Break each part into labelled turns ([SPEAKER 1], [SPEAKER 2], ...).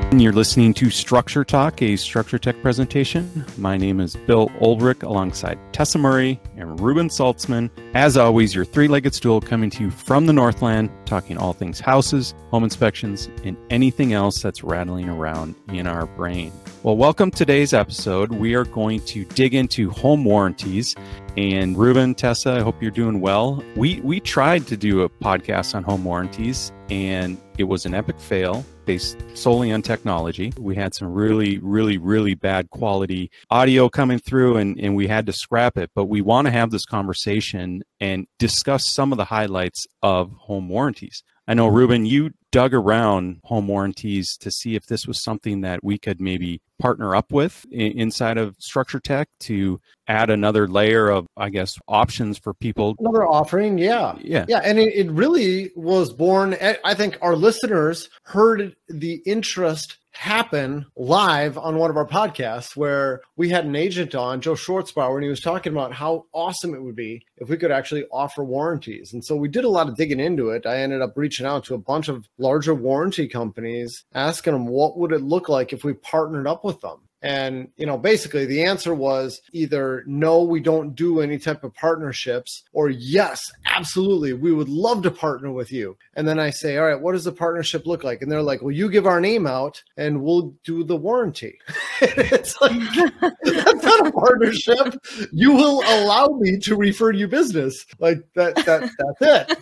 [SPEAKER 1] You're listening to Structure Talk, a Structure Tech presentation. My name is Bill Ulrich alongside Tessa Murray and Ruben Saltzman. As always, your three-legged stool coming to you from the Northland, talking all things houses, home inspections, and anything else that's rattling around in our brain. Well, welcome to today's episode. We are going to dig into home warranties. And Ruben, Tessa, I hope you're doing well. We tried to do a podcast on home warranties, and it was an epic fail based solely on technology. We had some really bad quality audio coming through, and we had to scrap it. But we want to have this conversation and discuss some of the highlights of home warranties. I know, Ruben, you dug around home warranties to see if this was something that we could maybe partner up with inside of Structure Tech to add another layer of, I guess, options for people.
[SPEAKER 2] Another offering, yeah. And it really was born, I think our listeners heard the interest happen live on one of our podcasts where we had an agent on, Joe Schwartzbauer, and he was talking about how awesome it would be if we could actually offer warranties. And so we did a lot of digging into it. I ended up reaching out to a bunch of larger warranty companies, asking them what would it look like if we partnered up with them. And, basically the answer was either no, we don't do any type of partnerships, or yes, absolutely, we would love to partner with you. And then I say, all right, what does the partnership look like? And they're like, well, you give our name out and we'll do the warranty. It's like, that's not a partnership. You will allow me to refer you business. Like that's it.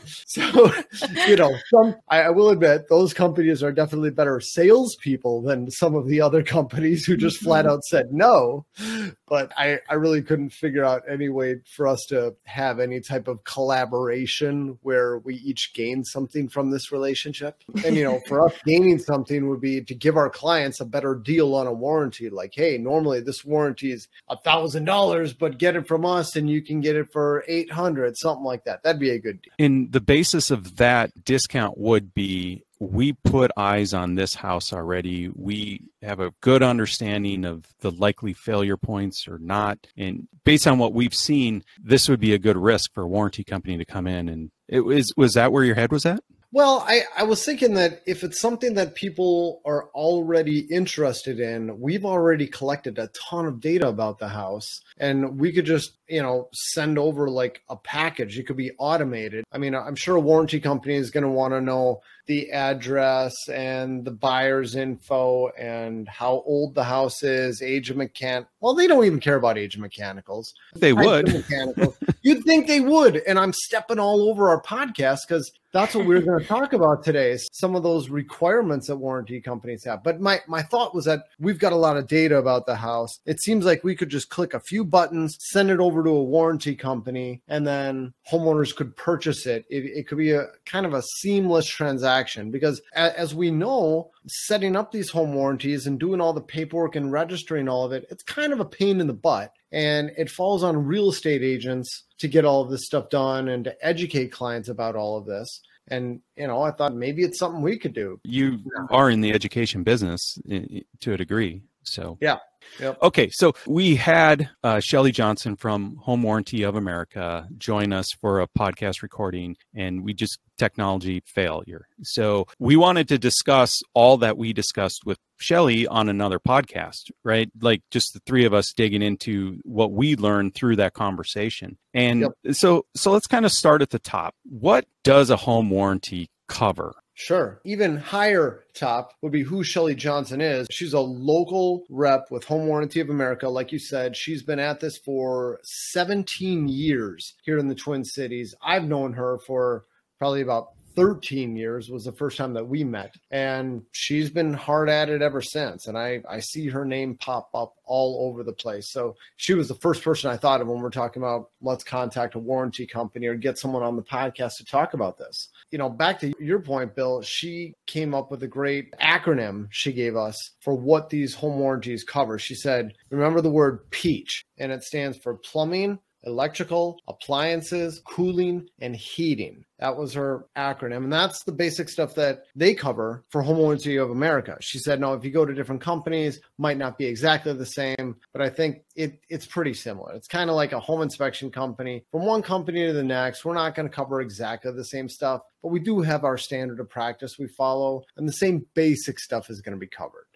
[SPEAKER 2] So, I will admit those companies are definitely better salespeople than some of the other companies who just flat out said no. But I really couldn't figure out any way for us to have any type of collaboration where we each gain something from this relationship. And, for us, gaining something would be to give our clients a better deal on a warranty. Like, hey, normally this warranty is $1,000, but get it from us and you can get it for $800, something like that. That'd be a good deal.
[SPEAKER 1] And the basis of that discount would be, we put eyes on this house already. We have a good understanding of the likely failure points or not. And based on what we've seen, this would be a good risk for a warranty company to come in. And was that where your head was at?
[SPEAKER 2] Well, I was thinking that if it's something that people are already interested in, we've already collected a ton of data about the house, and we could just, send over like a package. It could be automated. I mean, I'm sure a warranty company is going to want to know the address and the buyer's info and how old the house is, age of mechanic. Well, they don't even care about age of mechanicals.
[SPEAKER 1] They would.
[SPEAKER 2] You'd think they would. And I'm stepping all over our podcast because that's what we're going to talk about today, is some of those requirements that warranty companies have. But my thought was that we've got a lot of data about the house. It seems like we could just click a few buttons, send it over to a warranty company, and then homeowners could purchase it. It could be a kind of a seamless transaction because as we know, setting up these home warranties and doing all the paperwork and registering all of it, it's kind of a pain in the butt. And it falls on real estate agents to get all of this stuff done and to educate clients about all of this. And, I thought maybe it's something we could do.
[SPEAKER 1] You are in the education business to a degree. So,
[SPEAKER 2] yeah. Yep.
[SPEAKER 1] Okay, so we had Shelly Johnson from Home Warranty of America join us for a podcast recording, and we just technology failure. So we wanted to discuss all that we discussed with Shelly on another podcast, right? Like just the three of us digging into what we learned through that conversation. And so let's kind of start at the top. What does a home warranty cover?
[SPEAKER 2] Sure. Even higher top would be who Shelly Johnson is. She's a local rep with Home Warranty of America. Like you said, she's been at this for 17 years here in the Twin Cities. I've known her for probably about 13 years was the first time that we met. And she's been hard at it ever since. And I see her name pop up all over the place. So she was the first person I thought of when we're talking about let's contact a warranty company or get someone on the podcast to talk about this. Back to your point, Bill, she came up with a great acronym she gave us for what these home warranties cover. She said, remember the word PEACH, and it stands for plumbing, electrical, appliances, cooling, and heating. That was her acronym. And that's the basic stuff that they cover for Home Warranty of America. She said, no, if you go to different companies, might not be exactly the same, but I think it's pretty similar. It's kind of like a home inspection company. From one company to the next, we're not going to cover exactly the same stuff, but we do have our standard of practice we follow, and the same basic stuff is going to be covered.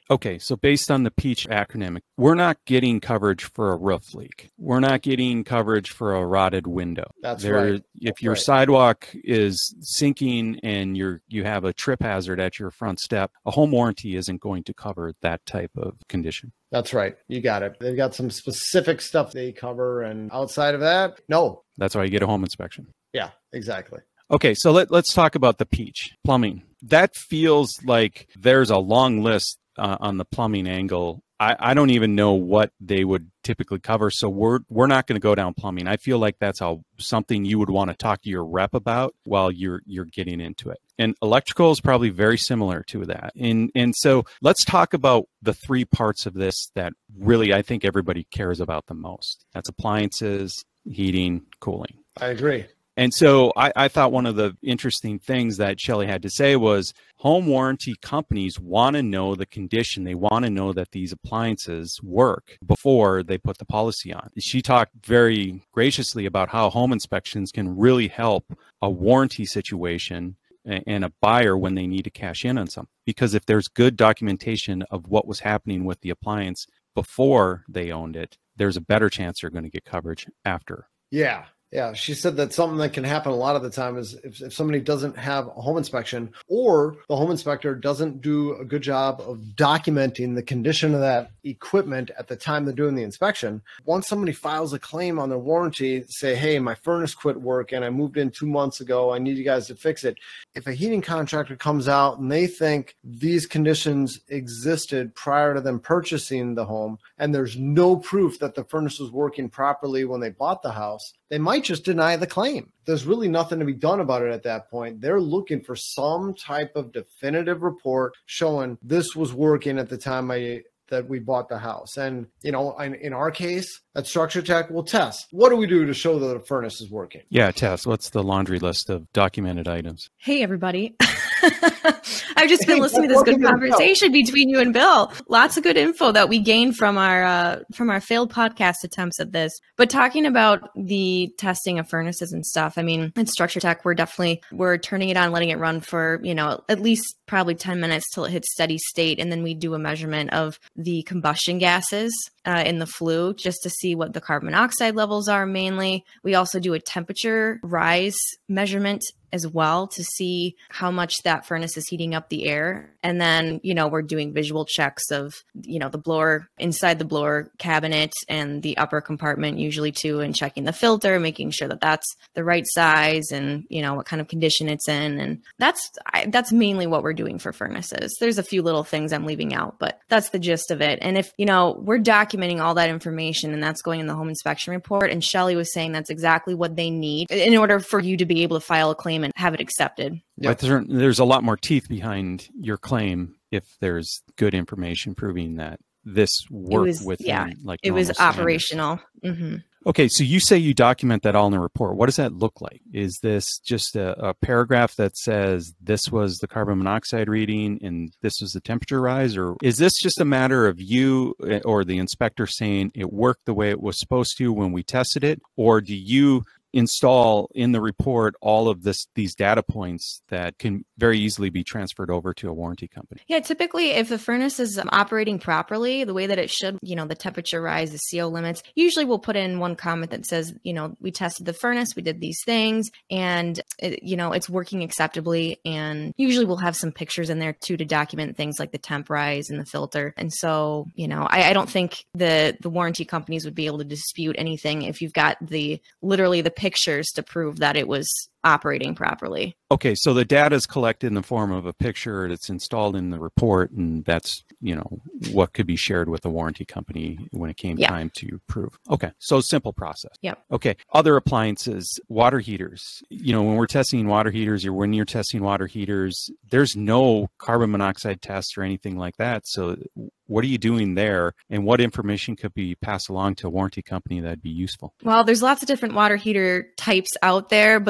[SPEAKER 1] Okay, so based on the PEACH acronym, we're not getting coverage for a roof leak. We're not getting coverage for a rotted window.
[SPEAKER 2] That's right.
[SPEAKER 1] If your sidewalk is sinking and you have a trip hazard at your front step, a home warranty isn't going to cover that type of condition.
[SPEAKER 2] That's right. You got it. They've got some specific stuff they cover, and outside of that, no.
[SPEAKER 1] That's why you get a home inspection.
[SPEAKER 2] Yeah, exactly.
[SPEAKER 1] Okay, so let's talk about the PEACH plumbing. That feels like there's a long list on the plumbing angle. I don't even know what they would typically cover, so we're not going to go down plumbing. I feel like that's something you would want to talk to your rep about while you're getting into it. And electrical is probably very similar to that. And so let's talk about the three parts of this that really I think everybody cares about the most. That's appliances, heating, cooling.
[SPEAKER 2] I agree.
[SPEAKER 1] And so I thought one of the interesting things that Shelley had to say was home warranty companies want to know the condition. They want to know that these appliances work before they put the policy on. She talked very graciously about how home inspections can really help a warranty situation and a buyer when they need to cash in on something. Because if there's good documentation of what was happening with the appliance before they owned it, there's a better chance they're going to get coverage after.
[SPEAKER 2] Yeah. Yeah, she said that something that can happen a lot of the time is if somebody doesn't have a home inspection or the home inspector doesn't do a good job of documenting the condition of that equipment at the time they're doing the inspection. Once somebody files a claim on their warranty, say, hey, my furnace quit working, I moved in 2 months ago, I need you guys to fix it. If a heating contractor comes out and they think these conditions existed prior to them purchasing the home and there's no proof that the furnace was working properly when they bought the house, they might just deny the claim. There's really nothing to be done about it at that point. They're looking for some type of definitive report showing this was working at the time that we bought the house. And, in our case, at Structure Tech, we'll test. What do we do to show that the furnace is working?
[SPEAKER 1] Yeah, Tess, what's the laundry list of documented items?
[SPEAKER 3] Hey, everybody. I've just been listening to this good conversation between you and Bill. Lots of good info that we gained from our failed podcast attempts at this. But talking about the testing of furnaces and stuff, I mean, in Structure Tech, we're turning it on, letting it run for, at least probably 10 minutes till it hits steady state. And then we do a measurement of the combustion gases in the flue just to see what the carbon monoxide levels are mainly. We also do a temperature rise measurement as well to see how much that furnace is heating up the air. And then, we're doing visual checks of, the blower, inside the blower cabinet and the upper compartment usually too, and checking the filter, making sure that that's the right size and, what kind of condition it's in. And that's mainly what we're doing for furnaces. There's a few little things I'm leaving out, but that's the gist of it. And if, we're documenting all that information and that's going in the home inspection report, and Shelley was saying that's exactly what they need in order for you to be able to file a claim and have it accepted.
[SPEAKER 1] Yep. But there's a lot more teeth behind your claim if there's good information proving that this worked
[SPEAKER 3] it was operational. Mm-hmm.
[SPEAKER 1] Okay, so you say you document that all in a report. What does that look like? Is this just a paragraph that says this was the carbon monoxide reading and this was the temperature rise? Or is this just a matter of you or the inspector saying it worked the way it was supposed to when we tested it? Or do you install in the report all of these data points that can very easily be transferred over to a warranty company?
[SPEAKER 3] Yeah, typically if the furnace is operating properly, the way that it should, the temperature rise, the CO limits, usually we'll put in one comment that says, we tested the furnace, we did these things, and it's working acceptably. And usually we'll have some pictures in there too to document things like the temp rise and the filter. And so, I don't think the warranty companies would be able to dispute anything if you've got literally the pictures to prove that it was operating properly.
[SPEAKER 1] Okay, so the data is collected in the form of a picture, it's installed in the report, and that's, what could be shared with the warranty company when it came time to prove. Okay, so simple process.
[SPEAKER 3] Yep.
[SPEAKER 1] Okay, other appliances, water heaters. When we're testing water heaters or when you're testing water heaters, there's no carbon monoxide test or anything like that. So what are you doing there, and what information could be passed along to a warranty company that'd be useful?
[SPEAKER 3] Well, there's lots of different water heater types out there, but the most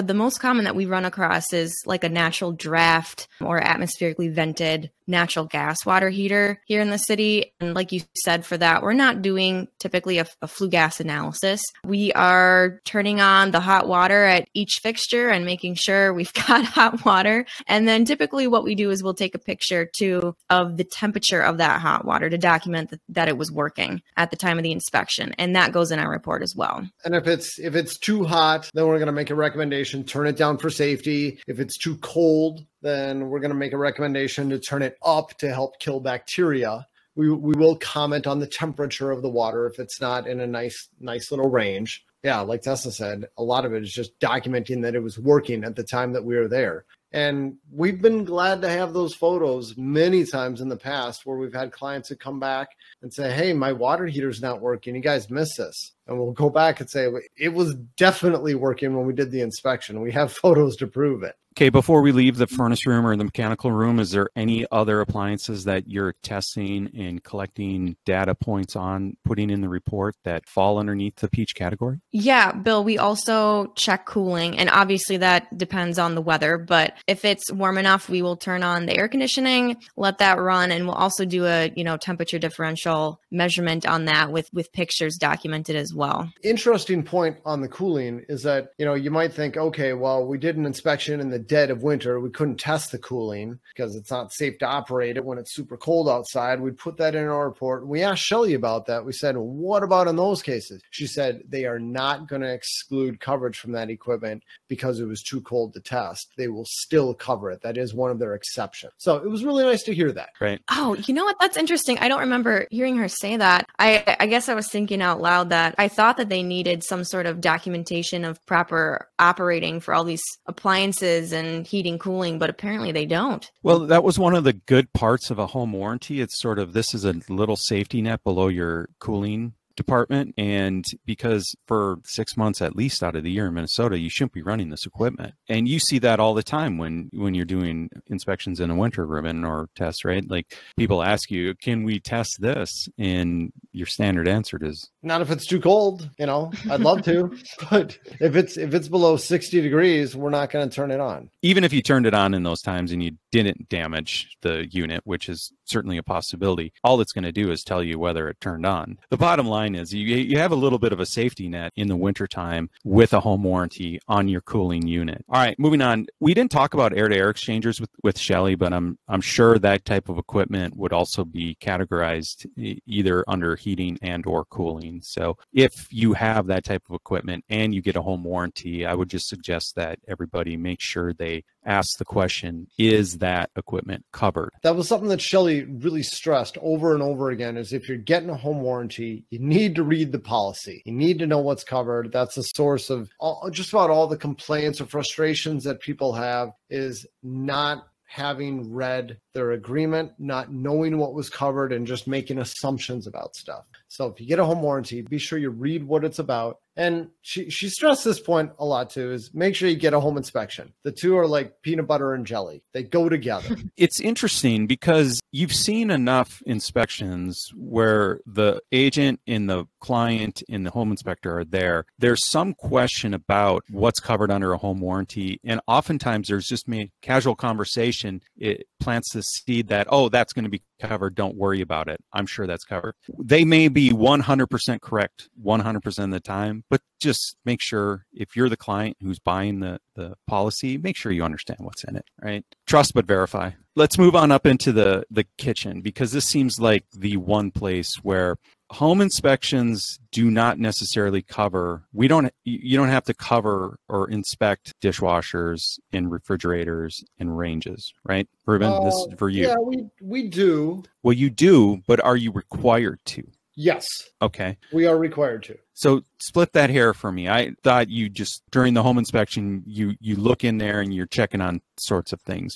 [SPEAKER 3] common that we run across is like a natural draft or atmospherically vented natural gas water heater here in the city. And like you said, for that, we're not doing typically a flue gas analysis. We are turning on the hot water at each fixture and making sure we've got hot water. And then typically what we do is we'll take a picture too of the temperature of that hot water to document that it was working at the time of the inspection. And that goes in our report as well.
[SPEAKER 2] And if it's too hot, then we're going to make a recommendation, turn it down for safety. If it's too cold, then we're going to make a recommendation to turn it up to help kill bacteria. We will comment on the temperature of the water if it's not in a nice little range. Yeah, like Tessa said, a lot of it is just documenting that it was working at the time that we were there. And we've been glad to have those photos many times in the past where we've had clients that come back and say, hey, my water heater's not working. You guys missed this. And we'll go back and say, it was definitely working when we did the inspection. We have photos to prove it.
[SPEAKER 1] Okay, before we leave the furnace room or the mechanical room, is there any other appliances that you're testing and collecting data points on, putting in the report that fall underneath the peach category?
[SPEAKER 3] Yeah, Bill, we also check cooling, and obviously that depends on the weather, but if it's warm enough, we will turn on the air conditioning, let that run, and we'll also do a, temperature differential measurement on that with pictures documented as well.
[SPEAKER 2] Interesting point on the cooling is that, you might think, okay, well, we did an inspection in the dead of winter. We couldn't test the cooling because it's not safe to operate it when it's super cold outside. We'd put that in our report. We asked Shelly about that. We said, what about in those cases? She said they are not going to exclude coverage from that equipment because it was too cold to test. They will still cover it. That is one of their exceptions. So it was really nice to hear that.
[SPEAKER 1] Right.
[SPEAKER 3] Oh, you know what? That's interesting. I don't remember hearing her say that. I guess I was thinking out loud that I thought that they needed some sort of documentation of proper operating for all these appliances and heating, cooling, but apparently they don't.
[SPEAKER 1] Well, that was one of the good parts of a home warranty. It's sort of, this is a little safety net below your cooling department. And because for 6 months at least out of the year in Minnesota, you shouldn't be running this equipment. And you see that all the time when you're doing inspections in a winter ribbon or test, right? Like people ask you, can we test this? And your standard answer is,
[SPEAKER 2] not if it's too cold. I'd love to, but if it's below 60 degrees, we're not going to turn it on.
[SPEAKER 1] Even if you turned it on in those times and you didn't damage the unit, which is certainly a possibility, all it's going to do is tell you whether it turned on. The bottom line is you have a little bit of a safety net in the wintertime with a home warranty on your cooling unit. All right, moving on. We didn't talk about air-to-air exchangers with Shelly, but I'm sure that type of equipment would also be categorized either under heating and or cooling. So if you have that type of equipment and you get a home warranty, I would just suggest that everybody make sure they ask the question, is that equipment covered?
[SPEAKER 2] That was something that Shelly really stressed over and over again, is if you're getting a home warranty, you need to read the policy. You need to know what's covered. That's the source of just about all the complaints or frustrations that people have, is not having read their agreement, not knowing what was covered, and just making assumptions about stuff. So if you get a home warranty, be sure you read what it's about. And she stressed this point a lot too, is make sure you get a home inspection. The two are like peanut butter and jelly. They go together.
[SPEAKER 1] It's interesting because you've seen enough inspections where the agent and the client and the home inspector are there. There's some question about what's covered under a home warranty. And oftentimes there's just casual conversation. It plants the seed that, oh, that's going to be covered. Don't worry about it. I'm sure that's covered. They may be 100% correct 100% of the time, but just make sure if you're the client who's buying the policy, make sure you understand what's in it, right? Trust but verify. Let's move on up into the kitchen, because this seems like the one place where home inspections do not necessarily cover. You don't have to cover or inspect dishwashers and refrigerators and ranges, right? Ruben, this is for you.
[SPEAKER 2] Yeah, we do.
[SPEAKER 1] Well, you do, but are you required to?
[SPEAKER 2] Yes.
[SPEAKER 1] Okay.
[SPEAKER 2] We are required to.
[SPEAKER 1] So split that hair for me. I thought you just, during the home inspection, you look in there and you're checking on sorts of things, but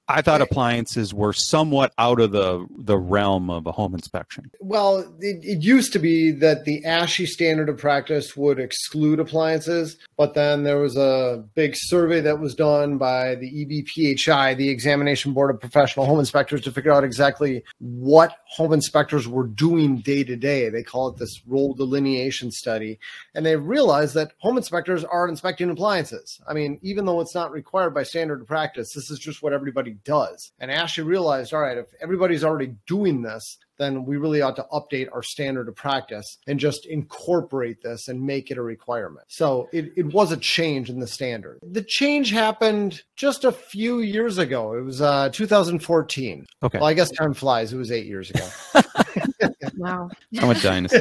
[SPEAKER 1] I thought appliances were somewhat out of the realm of a home inspection.
[SPEAKER 2] Well, it used to be that the ASHI standard of practice would exclude appliances, but then there was a big survey that was done by the EBPHI, the Examination Board of Professional Home Inspectors, to figure out exactly what home inspectors were doing day to day. They call it this role delineation study. And they realized that home inspectors are inspecting appliances. I mean, even though it's not required by standard of practice, this is just what everybody does. And ASHI realized, all right, if everybody's already doing this, then we really ought to update our standard of practice and just incorporate this and make it a requirement. So it was a change in the standard. The change happened just a few years ago. It was 2014.
[SPEAKER 1] Okay.
[SPEAKER 2] Well, I guess time flies. It was 8 years ago.
[SPEAKER 3] Wow.
[SPEAKER 1] I'm a dinosaur.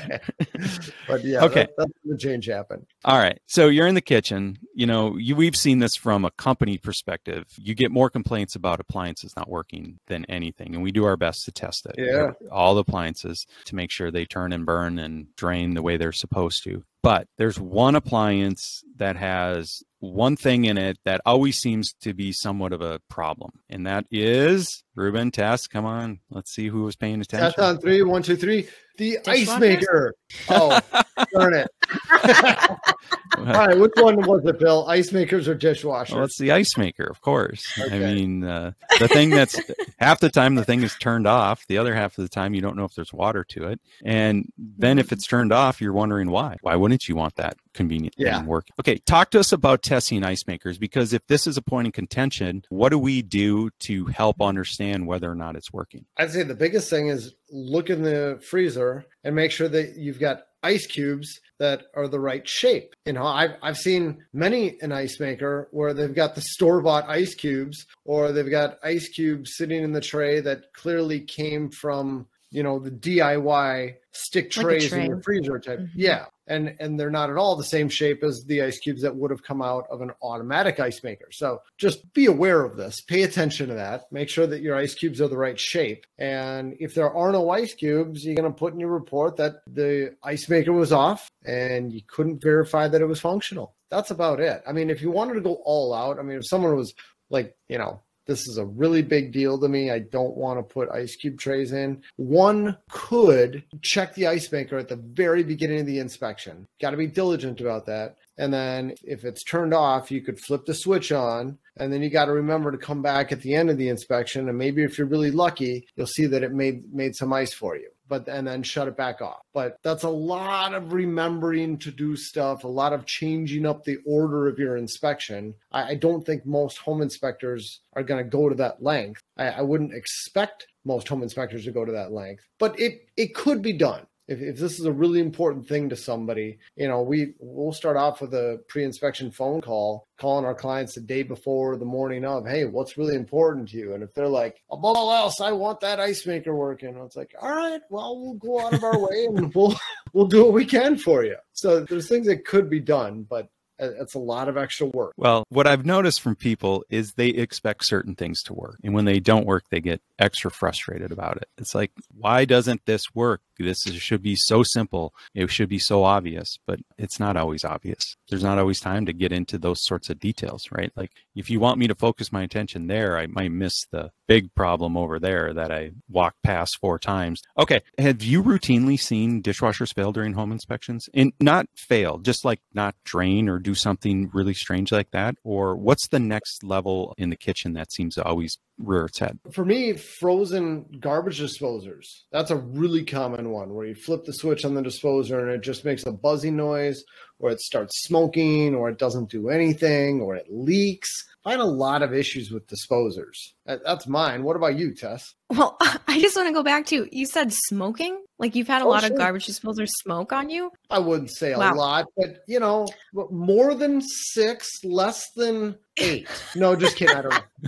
[SPEAKER 2] But yeah,
[SPEAKER 1] okay.
[SPEAKER 2] That's when the change happened.
[SPEAKER 1] All right. So you're in the kitchen. We've seen this from a company perspective. You get more complaints about appliances not working than anything. And we do our best to test it.
[SPEAKER 2] Yeah.
[SPEAKER 1] All the appliances to make sure they turn and burn and drain the way they're supposed to. But there's one appliance that has one thing in it that always seems to be somewhat of a problem. And that is, Ruben, Tess, come on. Let's see who was paying attention.
[SPEAKER 2] Test on 3, 1, 2, 3. The ice maker. Oh, darn it. All right, which one was it, Bill? Ice makers or dishwashers?
[SPEAKER 1] Well, it's the ice maker, of course.
[SPEAKER 2] Okay.
[SPEAKER 1] I mean, the thing that's half the time the thing is turned off. The other half of the time you don't know if there's water to it. And then if it's turned off, you're wondering why. Why wouldn't you want that convenient thing working? Okay, talk to us about testing ice makers, because if this is a point in contention, what do we do to help understand whether or not it's working?
[SPEAKER 2] I'd say the biggest thing is look in the freezer and make sure that you've got ice cubes that are the right shape. I've seen many an ice maker where they've got the store-bought ice cubes, or they've got ice cubes sitting in the tray that clearly came from, the DIY stick trays in your freezer type. Mm-hmm. Yeah. And they're not at all the same shape as the ice cubes that would have come out of an automatic ice maker. So just be aware of this. Pay attention to that. Make sure that your ice cubes are the right shape. And if there are no ice cubes, you're going to put in your report that the ice maker was off and you couldn't verify that it was functional. That's about it. I mean, if you wanted to go all out, if someone was like, this is a really big deal to me, I don't want to put ice cube trays in, one could check the ice maker at the very beginning of the inspection. Got to be diligent about that. And then if it's turned off, you could flip the switch on, and then you got to remember to come back at the end of the inspection. And maybe if you're really lucky, you'll see that it made some ice for you, and then shut it back off. But that's a lot of remembering to do stuff, a lot of changing up the order of your inspection. I don't think most home inspectors are going to go to that length. I wouldn't expect most home inspectors to go to that length, but it could be done. If this is a really important thing to somebody, we'll start off with a pre-inspection phone call, calling our clients the day before, the morning of, hey, what's really important to you? And if they're like, above all else, I want that ice maker working. And it's like, all right, well, we'll go out of our way and we'll do what we can for you. So there's things that could be done, but it's a lot of extra work.
[SPEAKER 1] Well, what I've noticed from people is they expect certain things to work. And when they don't work, they get extra frustrated about it. It's like, why doesn't this work? Should be so simple. It should be so obvious, but it's not always obvious. There's not always time to get into those sorts of details, right? Like if you want me to focus my attention there, I might miss the big problem over there that I walked past 4 times. Okay. Have you routinely seen dishwashers fail during home inspections? And not fail, just like not drain or do something really strange like that? Or what's the next level in the kitchen that seems to always rear its head?
[SPEAKER 2] For me, frozen garbage disposers. That's a really common one where you flip the switch on the disposer and it just makes a buzzing noise, or it starts smoking, or it doesn't do anything, or it leaks. I find a lot of issues with disposers. That's mine. What about you, Tess?
[SPEAKER 3] Well, I just want to go back to, you said smoking? Like you've had a lot of garbage disposers smoke on you?
[SPEAKER 2] I wouldn't say a lot, but more than 6, less than 8. No, just kidding. I don't know.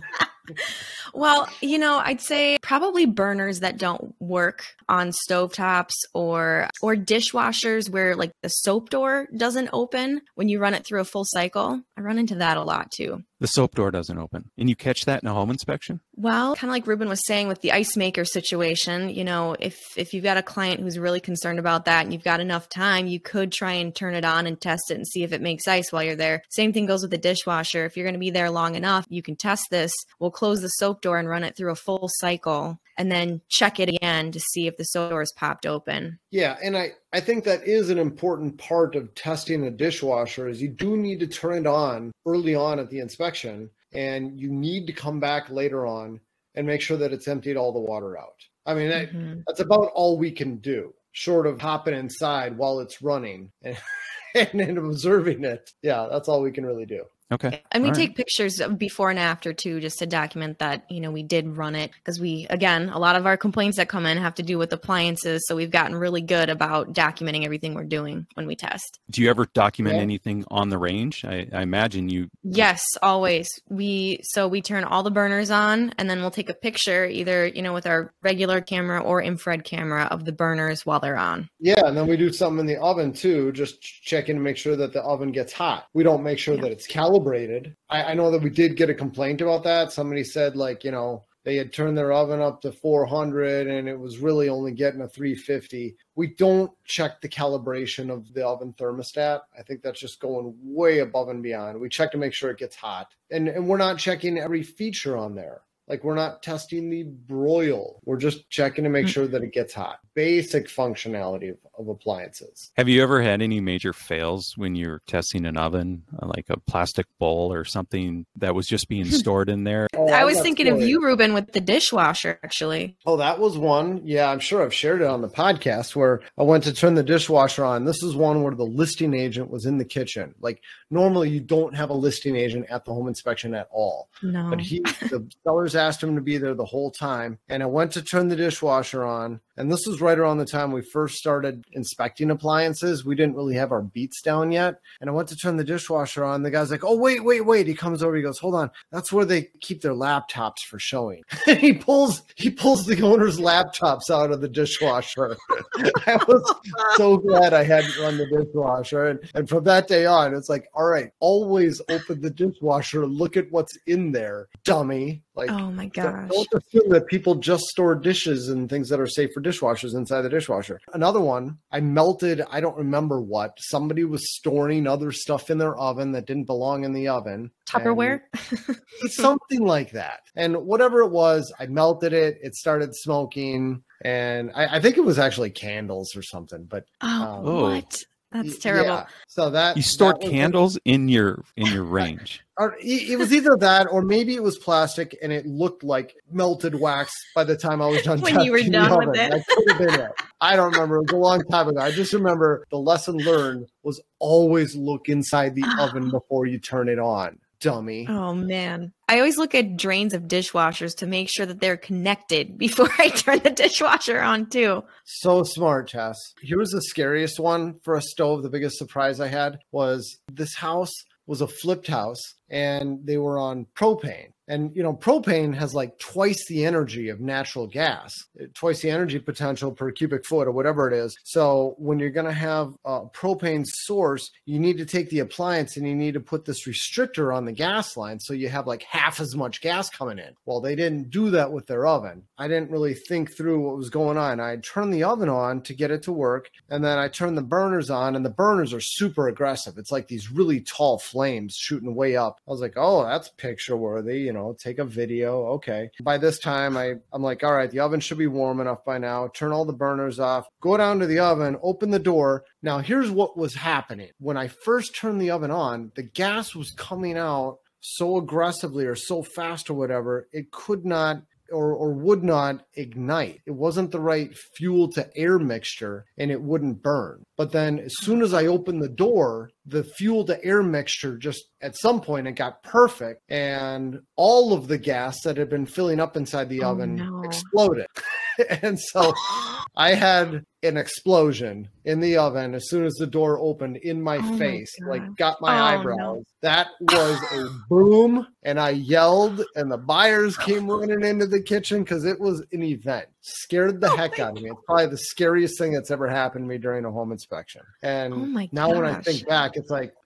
[SPEAKER 3] Well, I'd say probably burners that don't work on stovetops or dishwashers where like the soap door doesn't open when you run it through a full cycle. I run into that a lot too.
[SPEAKER 1] The soap door doesn't open. And you catch that in a home inspection?
[SPEAKER 3] Well, kind of like Ruben was saying with the ice maker situation, if you've got a client who's really concerned about that and you've got enough time, you could try and turn it on and test it and see if it makes ice while you're there. Same thing goes with the dishwasher. If you're going to be there long enough, you can test this. We'll close the soap door and run it through a full cycle and then check it again to see if the soap door is popped open.
[SPEAKER 2] Yeah, and I think that is an important part of testing a dishwasher is you do need to turn it on early on at the inspection, and you need to come back later on and make sure that it's emptied all the water out. I mean, that's about all we can do, short of hopping inside while it's running and observing it. Yeah, that's all we can really do.
[SPEAKER 1] Okay.
[SPEAKER 3] And we take pictures of before and after too, just to document that, we did run it, because again, a lot of our complaints that come in have to do with appliances. So we've gotten really good about documenting everything we're doing when we test.
[SPEAKER 1] Do you ever document anything on the range? I imagine you.
[SPEAKER 3] Yes, always. We turn all the burners on, and then we'll take a picture either, with our regular camera or infrared camera of the burners while they're on.
[SPEAKER 2] Yeah. And then we do something in the oven too, just checking to make sure that the oven gets hot. We don't make sure that it's calibrated. I know that we did get a complaint about that. Somebody said they had turned their oven up to 400 and it was really only getting a 350. We don't check the calibration of the oven thermostat. I think that's just going way above and beyond. We check to make sure it gets hot. And we're not checking every feature on there. Like, we're not testing the broil. We're just checking to make sure that it gets hot. Basic functionality of appliances.
[SPEAKER 1] Have you ever had any major fails when you're testing an oven, like a plastic bowl or something that was just being stored in there?
[SPEAKER 3] I was thinking of you, Ruben, with the dishwasher, actually.
[SPEAKER 2] Oh, that was one. Yeah, I'm sure I've shared it on the podcast where I went to turn the dishwasher on. This is one where the listing agent was in the kitchen. Like, normally you don't have a listing agent at the home inspection at all.
[SPEAKER 3] No.
[SPEAKER 2] But the sellers asked him to be there the whole time. And I went to turn the dishwasher on. And this was right around the time we first started inspecting appliances. We didn't really have our beats down yet. And I went to turn the dishwasher on. The guy's like, oh, wait. He comes over. He goes, hold on. That's where they keep their laptops for showing. he pulls the owner's laptops out of the dishwasher. I was so glad I hadn't run the dishwasher. And from that day on, it's like, all right, always open the dishwasher. Look at what's in there, dummy. Like,
[SPEAKER 3] oh my gosh.
[SPEAKER 2] Don't assume that people just store dishes and things that are safe for dishwashers inside the dishwasher. Another one, I melted, I don't remember what. Somebody was storing other stuff in their oven that didn't belong in the oven.
[SPEAKER 3] Tupperware?
[SPEAKER 2] Something like that. And whatever it was, I melted it. It started smoking. And I think it was actually candles or something. But
[SPEAKER 3] what? That's terrible.
[SPEAKER 2] Yeah. So that
[SPEAKER 1] you stored candles in your range.
[SPEAKER 2] It was either that or maybe it was plastic and it looked like melted wax by the time I was done.
[SPEAKER 3] When you were done with it.
[SPEAKER 2] That could have been it. I don't remember. It was a long time ago. I just remember the lesson learned was always look inside the oven before you turn it on. Dummy.
[SPEAKER 3] Oh, man. I always look at drains of dishwashers to make sure that they're connected before I turn the dishwasher on, too.
[SPEAKER 2] So smart, Tess. Here's the scariest one for a stove. The biggest surprise I had was this house was a flipped house and they were on propane. And, propane has like twice the energy of natural gas, twice the energy potential per cubic foot or whatever it is. So when you're going to have a propane source, you need to take the appliance and you need to put this restrictor on the gas line. So you have like half as much gas coming in. Well, they didn't do that with their oven. I didn't really think through what was going on. I turned the oven on to get it to work. And then I turned the burners on and the burners are super aggressive. It's like these really tall flames shooting way up. I was like, oh, that's picture worthy, take a video. Okay. By this time, I'm like, all right, the oven should be warm enough by now. Turn all the burners off, go down to the oven, open the door. Now, here's what was happening. When I first turned the oven on, the gas was coming out so aggressively or so fast or whatever, it could not or would not ignite. It wasn't the right fuel to air mixture and it wouldn't burn. But then as soon as I opened the door, the fuel to air mixture just at some point it got perfect and all of the gas that had been filling up inside the oven exploded. And so I had an explosion in the oven as soon as the door opened in my face, like got my eyebrows. No. That was a boom. And I yelled and the buyers came running into the kitchen because it was an event. Scared the heck out of me. It's probably the scariest thing that's ever happened to me during a home inspection. And now when I think back, it's like,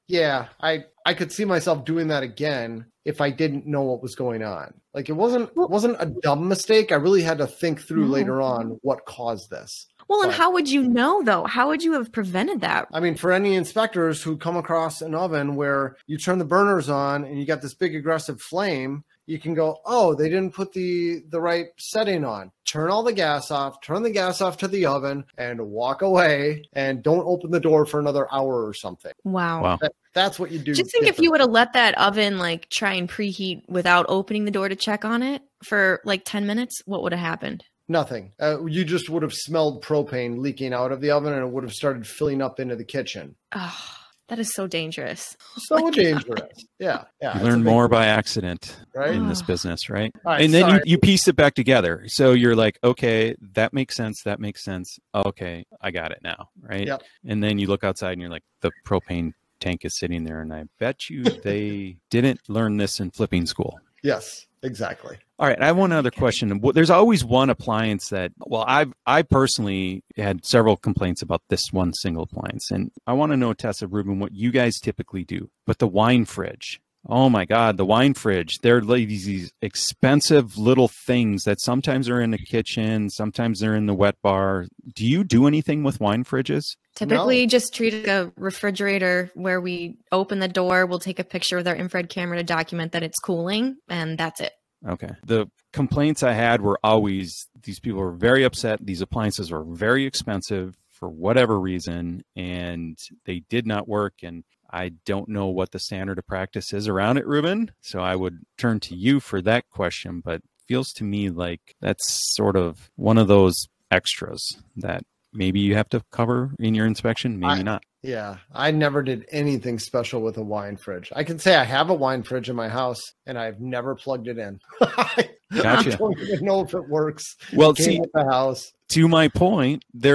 [SPEAKER 2] yeah, I could see myself doing that again if I didn't know what was going on. Like it wasn't a dumb mistake. I really had to think through later on what caused this.
[SPEAKER 3] Well, and how would you know, though? How would you have prevented that?
[SPEAKER 2] I mean, for any inspectors who come across an oven where you turn the burners on and you got this big aggressive flame, you can go, oh, they didn't put the right setting on. Turn all the gas off, turn the gas off to the oven, and walk away, and don't open the door for another hour or something.
[SPEAKER 3] Wow.
[SPEAKER 2] That's what you do.
[SPEAKER 3] Just think if you would have let that oven like try and preheat without opening the door to check on it for like 10 minutes, what would have happened?
[SPEAKER 2] Nothing. You just would have smelled propane leaking out of the oven, and it would have started filling up into the kitchen.
[SPEAKER 3] Oh, that is so dangerous.
[SPEAKER 2] So dangerous. Yeah.
[SPEAKER 1] You learn more by accident in this business, right? And then you piece it back together. So you're like, okay, that makes sense. That makes sense. Okay, I got it now, right?
[SPEAKER 2] Yep.
[SPEAKER 1] And then you look outside and you're like, the propane tank is sitting there, and I bet you they didn't learn this in flipping school.
[SPEAKER 2] Yes, exactly.
[SPEAKER 1] All right, I have one other question. There's always one appliance that, well, I personally had several complaints about this one single appliance, and I want to know, Tessa, Ruben, what you guys typically do. But the wine fridge, oh my God, the wine fridge, they're like these expensive little things that sometimes are in the kitchen, sometimes they're in the wet bar. Do you do anything with wine fridges?
[SPEAKER 3] Typically just treat it like a refrigerator where we open the door, we'll take a picture with our infrared camera to document that it's cooling, and that's it.
[SPEAKER 1] Okay. The complaints I had were always these people were very upset. These appliances were very expensive for whatever reason, and they did not work. And I don't know what the standard of practice is around it, Ruben. So I would turn to you for that question, but it feels to me like that's sort of one of those extras that maybe you have to cover in your inspection, maybe not.
[SPEAKER 2] Yeah, I never did anything special with a wine fridge. I can say I have a wine fridge in my house, and I've never plugged it in.
[SPEAKER 1] Gotcha.
[SPEAKER 2] I don't even know if it works.
[SPEAKER 1] Well, see,
[SPEAKER 2] at the house.
[SPEAKER 1] To my point, there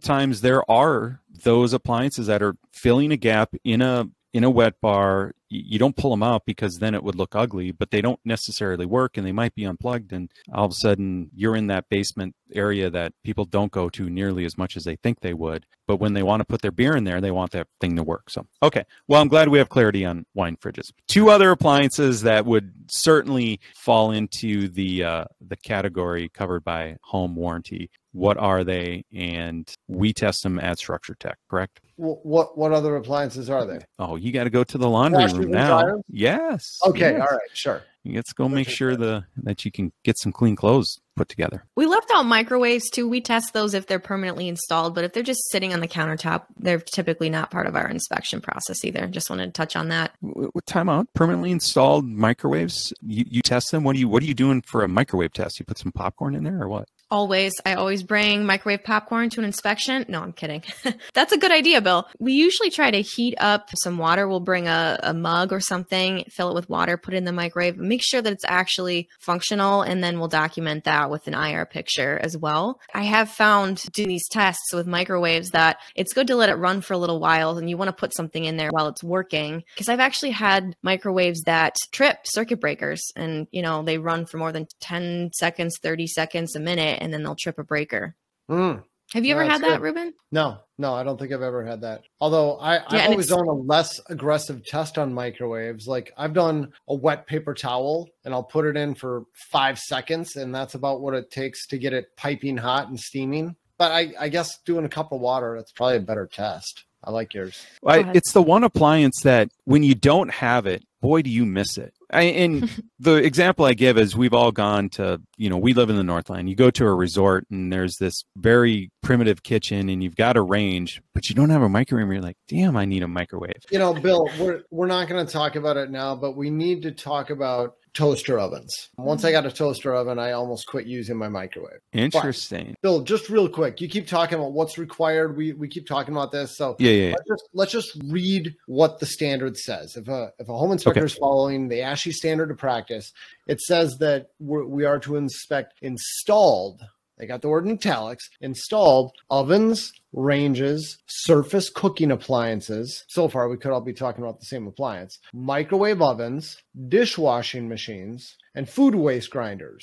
[SPEAKER 1] are those appliances that are filling a gap in a wet bar. You don't pull them out because then it would look ugly, but they don't necessarily work, and they might be unplugged. And all of a sudden you're in that basement area that people don't go to nearly as much as they think they would. But when they want to put their beer in there, they want that thing to work. So, okay. Well, I'm glad we have clarity on wine fridges. Two other appliances that would certainly fall into the category covered by home warranty. What are they? And we test them at Structure Tech, correct?
[SPEAKER 2] What other appliances are they?
[SPEAKER 1] Oh, you got to go to the laundry room now. Dryer? Yes.
[SPEAKER 2] Okay.
[SPEAKER 1] Yes.
[SPEAKER 2] All right. Sure.
[SPEAKER 1] Let's go make sure that you can get some clean clothes put together.
[SPEAKER 3] We left out microwaves too. We test those if they're permanently installed, but if they're just sitting on the countertop, they're typically not part of our inspection process either. Just wanted to touch on that.
[SPEAKER 1] Time out. Permanently installed microwaves. You test them. What are you doing for a microwave test? You put some popcorn in there or what?
[SPEAKER 3] Always. I always bring microwave popcorn to an inspection. No, I'm kidding. That's a good idea, Bill. We usually try to heat up some water. We'll bring a mug or something, fill it with water, put it in the microwave, make sure that it's actually functional, and then we'll document that with an IR picture as well. I have found doing these tests with microwaves that it's good to let it run for a little while, and you want to put something in there while it's working, because I've actually had microwaves that trip circuit breakers, and they run for more than 10 seconds, 30 seconds, a minute, and then they'll trip a breaker. Have you ever had that, Ruben?
[SPEAKER 2] No, I don't think I've ever had that. Although I've always done a less aggressive test on microwaves. Like I've done a wet paper towel and I'll put it in for 5 seconds, and that's about what it takes to get it piping hot and steaming. But I guess doing a cup of water, that's probably a better test. I like yours.
[SPEAKER 1] It's the one appliance that when you don't have it, boy, do you miss it. And the example I give is we've all gone to, we live in the Northland. You go to a resort and there's this very primitive kitchen and you've got a range, but you don't have a microwave. You're like, damn, I need a microwave.
[SPEAKER 2] Bill, we're not going to talk about it now, but we need to talk about toaster ovens. Once I got a toaster oven, I almost quit using my microwave.
[SPEAKER 1] Interesting.
[SPEAKER 2] But, Bill, just real quick, you keep talking about what's required. We keep talking about this. So
[SPEAKER 1] yeah.
[SPEAKER 2] Let's just read what the standard says. If a home inspector is following the ASHI standard of practice, it says that we are to inspect installed, they got the word in italics, installed ovens, ranges, surface cooking appliances. So far, we could all be talking about the same appliance. Microwave ovens, dishwashing machines, and food waste grinders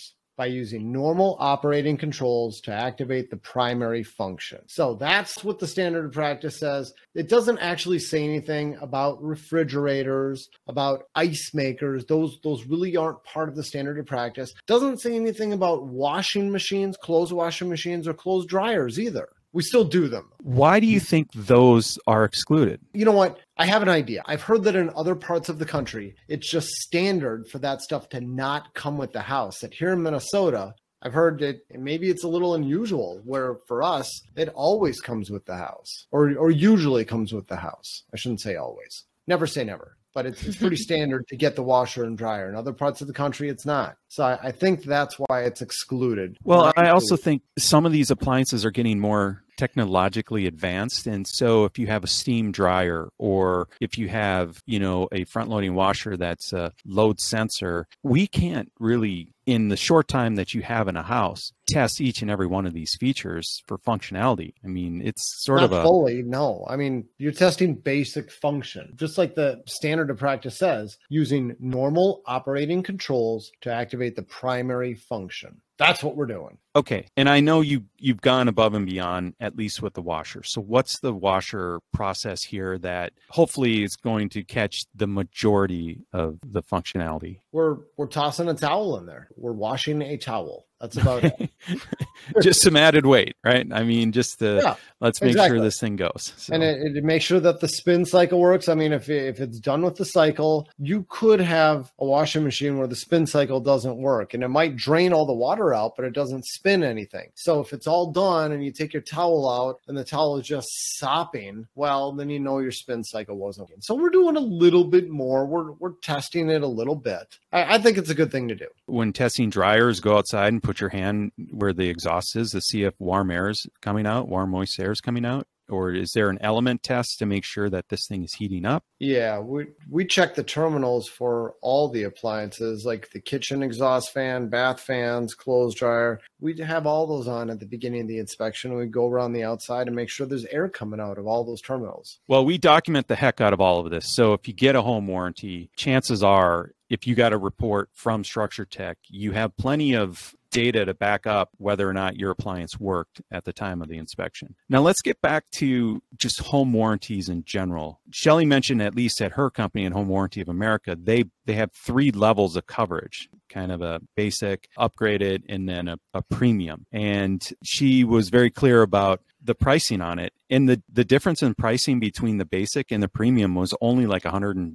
[SPEAKER 2] by using normal operating controls to activate the primary function. So that's what the standard of practice says. It doesn't actually say anything about refrigerators, about ice makers. Those really aren't part of the standard of practice. It doesn't say anything about washing machines, clothes washing machines, or clothes dryers either. We still do them.
[SPEAKER 1] Why do you think those are excluded?
[SPEAKER 2] You know what? I have an idea. I've heard that in other parts of the country, it's just standard for that stuff to not come with the house. That here in Minnesota, I've heard that maybe it's a little unusual where for us, it always comes with the house or usually comes with the house. I shouldn't say always. Never say never. But it's pretty standard to get the washer and dryer. In other parts of the country, it's not. So I think that's why it's excluded.
[SPEAKER 1] Well, I also think some of these appliances are getting more technologically advanced. And so if you have a steam dryer or if you have, a front loading washer that's a load sensor, we can't really, in the short time that you have in a house, test each and every one of these features for functionality. I mean, it's sort
[SPEAKER 2] not
[SPEAKER 1] of a
[SPEAKER 2] fully, no. I mean, you're testing basic function, just like the standard of practice says, using normal operating controls to activate the primary function. That's what we're doing.
[SPEAKER 1] Okay. And I know you've gone above and beyond, at least with the washer. So what's the washer process here that hopefully is going to catch the majority of the functionality?
[SPEAKER 2] We're tossing a towel in there. We're washing a towel. That's about it.
[SPEAKER 1] Just some added weight, right? I mean, let's make sure this thing goes. So.
[SPEAKER 2] And it makes sure that the spin cycle works. I mean, if it's done with the cycle, you could have a washing machine where the spin cycle doesn't work and it might drain all the water out, but it doesn't spin anything. So if it's all done and you take your towel out and the towel is just sopping, well, then you know your spin cycle wasn't working. So we're doing a little bit more. We're testing it a little bit. I think it's a good thing to do.
[SPEAKER 1] When testing dryers, go outside and put your hand where the exhaust is to see if warm air is coming out, warm moist air is coming out. Or is there an element test to make sure that this thing is heating up?
[SPEAKER 2] Yeah, we check the terminals for all the appliances, like the kitchen exhaust fan, bath fans, clothes dryer. We have all those on at the beginning of the inspection. We go around the outside and make sure there's air coming out of all those terminals.
[SPEAKER 1] Well, we document the heck out of all of this. So if you get a home warranty, chances are, if you got a report from Structure Tech, you have plenty of data to back up whether or not your appliance worked at the time of the inspection. Now let's get back to just home warranties in general. Shelley mentioned, at least at her company in Home Warranty of America, they have 3 levels of coverage, kind of a basic, upgraded, and then a premium. And she was very clear about the pricing on it. And the difference in pricing between the basic and the premium was only like $125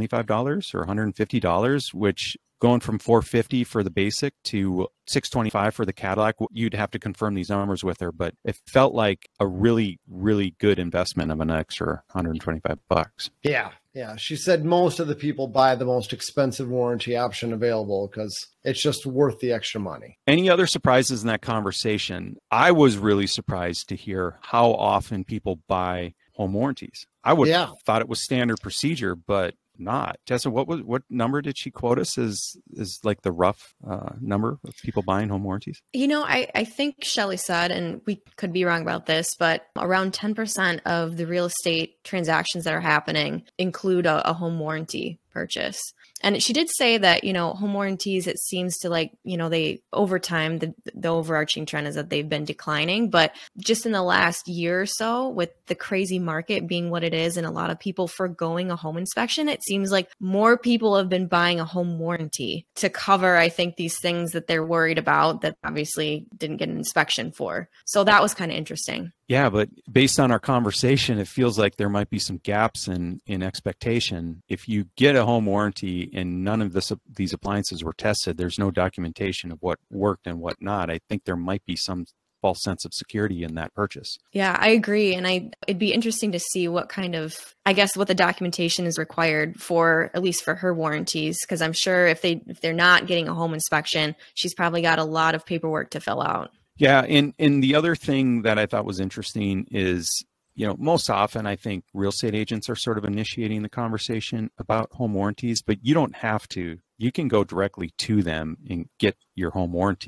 [SPEAKER 1] or $150, which going from $450 for the basic to $625 for the Cadillac, you'd have to confirm these numbers with her, but it felt like a really, really good investment of an extra $125.
[SPEAKER 2] Yeah. She said most of the people buy the most expensive warranty option available because it's just worth the extra money.
[SPEAKER 1] Any other surprises in that conversation? I was really surprised to hear how often people buy home warranties. I would have thought it was standard procedure, but not. Tessa, what number did she quote us as like the rough number of people buying home warranties?
[SPEAKER 3] I think Shelley said, and we could be wrong about this, but around 10% of the real estate transactions that are happening include a home warranty purchase. And she did say that, home warranties, it seems to they over time, the overarching trend is that they've been declining. But just in the last year or so, with the crazy market being what it is and a lot of people forgoing a home inspection, it seems like more people have been buying a home warranty to cover, I think, these things that they're worried about that obviously didn't get an inspection for. So that was kind of interesting.
[SPEAKER 1] Yeah, but based on our conversation, it feels like there might be some gaps in expectation. If you get a home warranty and none of these appliances were tested, there's no documentation of what worked and what not. I think there might be some false sense of security in that purchase.
[SPEAKER 3] Yeah, I agree. And it'd be interesting to see what kind of, what the documentation is required for, at least for her warranties. Because I'm sure if they're not getting a home inspection, she's probably got a lot of paperwork to fill out.
[SPEAKER 1] Yeah. And the other thing that I thought was interesting is, most often I think real estate agents are sort of initiating the conversation about home warranties, but you don't have to. You can go directly to them and get your home warranty.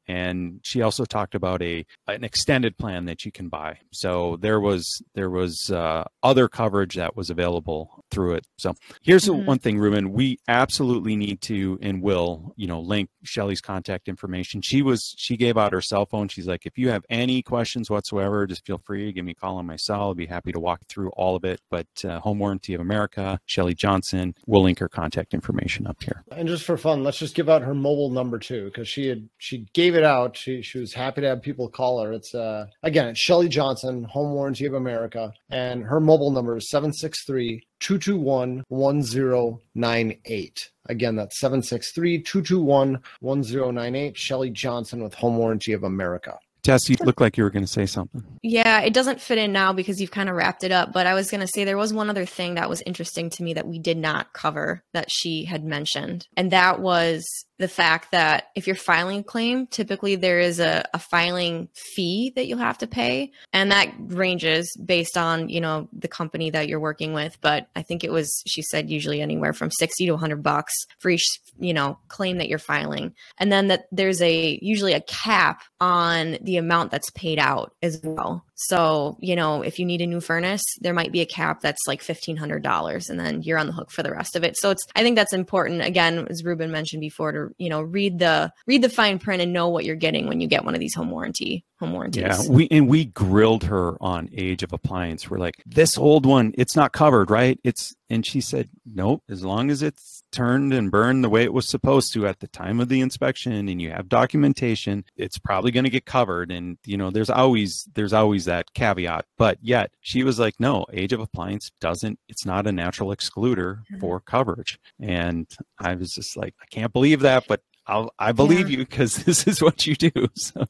[SPEAKER 1] And she also talked about an extended plan that you can buy. So there was other coverage that was available through it. So here's one thing, Ruben, we absolutely need to and will, link Shelly's contact information. She gave out her cell phone. She's like, if you have any questions whatsoever, just feel free to give me a call on my cell. I'll be happy to walk through all of it. But Home Warranty of America, Shelly Johnson, we'll link her contact information up here.
[SPEAKER 2] And just for fun, let's just give out her mobile number too, because she gave it out. She was happy to have people call her. It's again, it's Shelly Johnson, Home Warranty of America, and her mobile number is 763-221-1098. Again, that's 763-221-1098. Shelly Johnson with Home Warranty of America.
[SPEAKER 1] Tess, you look like you were going to say something.
[SPEAKER 3] Yeah, it doesn't fit in now because you've kind of wrapped it up. But I was going to say there was one other thing that was interesting to me that we did not cover that she had mentioned. And that was the fact that if you're filing a claim, typically there is a filing fee that you'll have to pay. And that ranges based on, the company that you're working with. But I think it was, she said, usually anywhere from $60 to $100 for each, claim that you're filing. And then that there's usually a cap on the amount that's paid out as well. So, if you need a new furnace, there might be a cap that's like $1,500 and then you're on the hook for the rest of it. So I think that's important. Again, as Ruben mentioned before, to, read the fine print and know what you're getting when you get one of these home warranties.
[SPEAKER 1] Yeah, we grilled her on age of appliance. We're like, this old one, it's not covered, right? And she said, nope, as long as it's turned and burned the way it was supposed to at the time of the inspection and you have documentation, it's probably going to get covered. And, there's always that caveat. But yet she was like, no, age of appliance it's not a natural excluder for coverage. And I was just like, I can't believe that, but I believe you because this is what you do. So.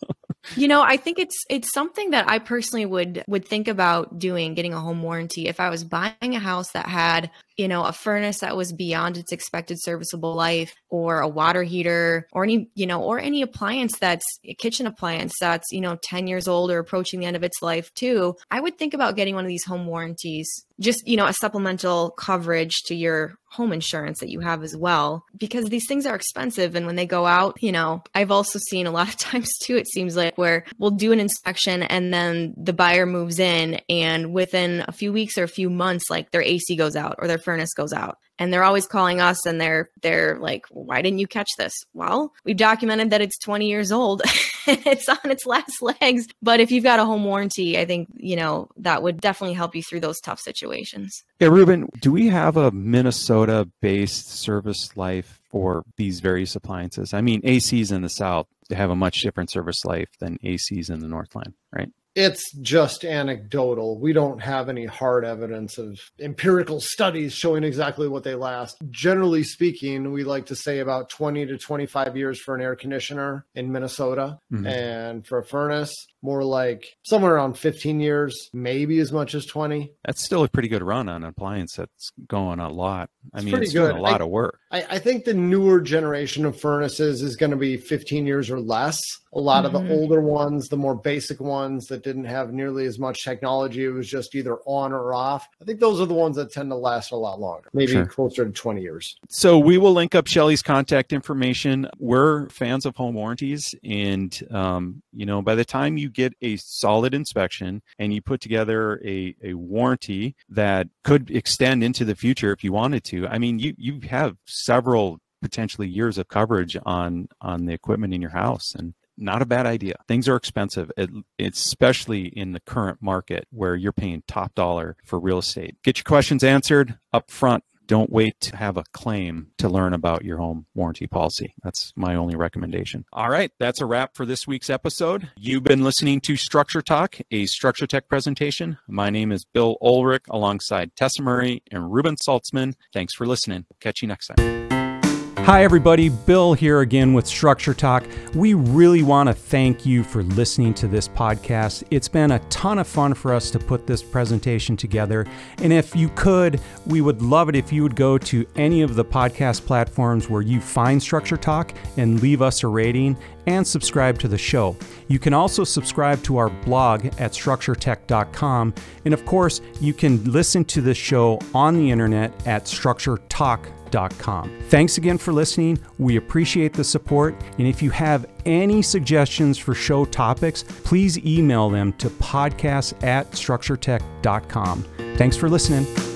[SPEAKER 3] I think it's something that I personally would think about doing, getting a home warranty. If I was buying a house that had, a furnace that was beyond its expected serviceable life, or a water heater, or any appliance that's a kitchen appliance that's, 10 years old or approaching the end of its life too, I would think about getting one of these home warranties, just, a supplemental coverage to your home insurance that you have as well, because these things are expensive. And when they go out, I've also seen a lot of times too, it seems like, where we'll do an inspection and then the buyer moves in and within a few weeks or a few months, like their AC goes out or their furnace goes out. And they're always calling us and they're like, why didn't you catch this? Well, we've documented that it's 20 years old and it's on its last legs. But if you've got a home warranty, I think, that would definitely help you through those tough situations.
[SPEAKER 1] Yeah, Ruben, do we have a Minnesota-based service life for these various appliances? I mean, ACs in the South have a much different service life than ACs in the Northland, right?
[SPEAKER 2] It's just anecdotal. We don't have any hard evidence of empirical studies showing exactly what they last. Generally speaking, we like to say about 20 to 25 years for an air conditioner in Minnesota. Mm-hmm. And for a furnace, more like somewhere around 15 years, maybe as much as 20.
[SPEAKER 1] That's still a pretty good run on an appliance that's going a lot. It's doing a lot of work.
[SPEAKER 2] I think the newer generation of furnaces is going to be 15 years or less. A lot of the older ones, the more basic ones that didn't have nearly as much technology, it was just either on or off. I think those are the ones that tend to last a lot longer, maybe closer to 20 years.
[SPEAKER 1] So we will link up Shelly's contact information. We're fans of home warranties. And, by the time you get a solid inspection and you put together a warranty that could extend into the future if you wanted to, you have several potentially years of coverage on the equipment in your house. And not a bad idea. Things are expensive, especially in the current market where you're paying top dollar for real estate. Get your questions answered up front. Don't wait to have a claim to learn about your home warranty policy. That's my only recommendation. All right, that's a wrap for this week's episode. You've been listening to Structure Talk, a Structure Tech presentation. My name is Bill Ulrich alongside Tessa Murray and Ruben Saltzman. Thanks for listening. Catch you next time. Hi, everybody. Bill here again with Structure Talk. We really want to thank you for listening to this podcast. It's been a ton of fun for us to put this presentation together. And if you could, we would love it if you would go to any of the podcast platforms where you find Structure Talk and leave us a rating and subscribe to the show. You can also subscribe to our blog at structuretech.com. And of course, you can listen to the show on the internet at structuretalk.com. structuretech.com. Thanks again for listening. We appreciate the support. And if you have any suggestions for show topics, please email them to podcast@structuretech.com. Thanks for listening.